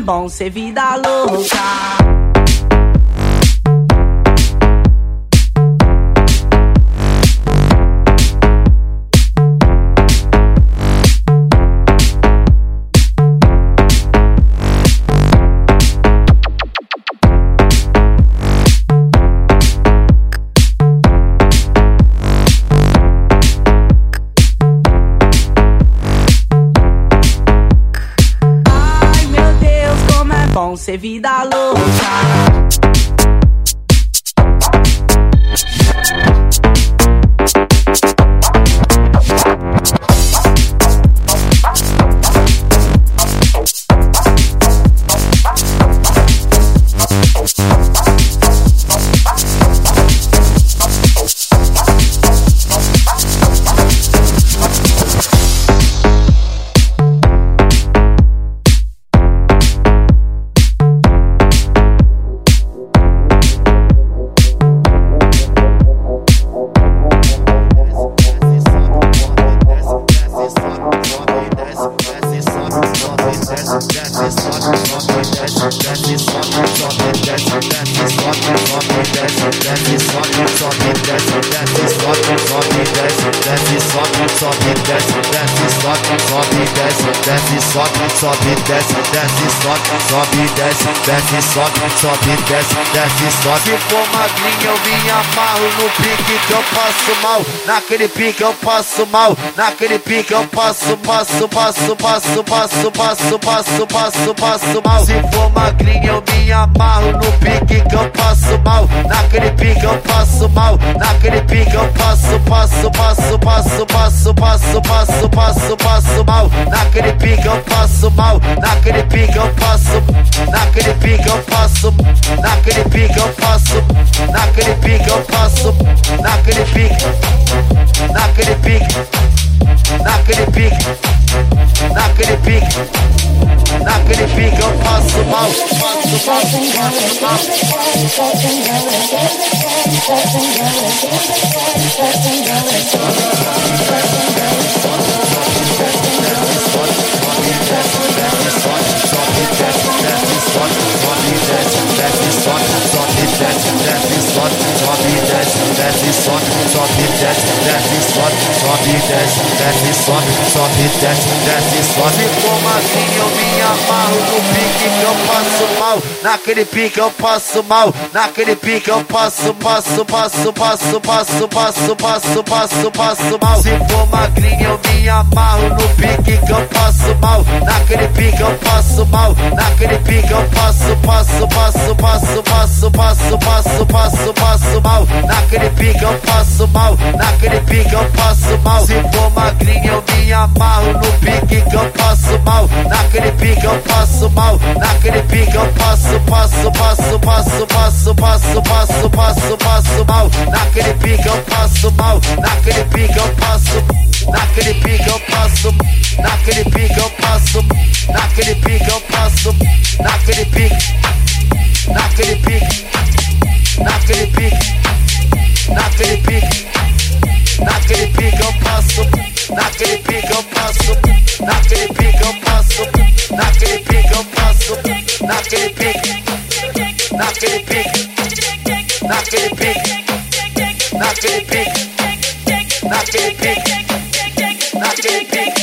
bom ser vida louca. Bom ser vida louca. Sobe, desce, desce, sobe, desce, desce, sobe, desce, desce, sobe. Se for magrinho eu me amarro no pique que eu passo mal. Naquele pique eu passo mal. Naquele pique eu passo mal. Se for magrinho eu me amarro no pique que eu passo mal. Naquele pique eu passo mal. Naquele pique eu passo mal. Naquele pique eu passo mal. Naquele pique eu passo. Naquele pique eu passo. Naquele pique eu passo. Naquele pique eu passo. Naquele pique. Naquele pique. Naquele pique. Naquele pique. Naquele pique eu passo mal. Se for magrinho eu me amarro no pique que eu passo mal. Naquele pique eu passo mal. Naquele pique eu passo mal. Se for magrinho eu me amarro no pique que eu passo mal. Naquele pique eu passo mal. Naquele pique eu passo mal. Naquele pique eu passo mal. Naquele pique eu passo mal. Se for magrinho eu me amarro no pique que eu passo mal. Naquele pique eu passo mal. Naquele pique eu passo mal. Naquele pique eu passo mal. Naquele pique eu passo. Naquele pique eu passo. Naquele pique eu passo. Naquele pique eu passo. Naquele pique. Naquele pique. Naquele pique. Naquele pique. Naquele pique eu passo. Naquele pique eu passo. Naquele pique eu passo. Naquele pique eu passo. Naquele pique. Naquele pique. Naquele pique. Naquele pique. Naquele pique. Naquele pique.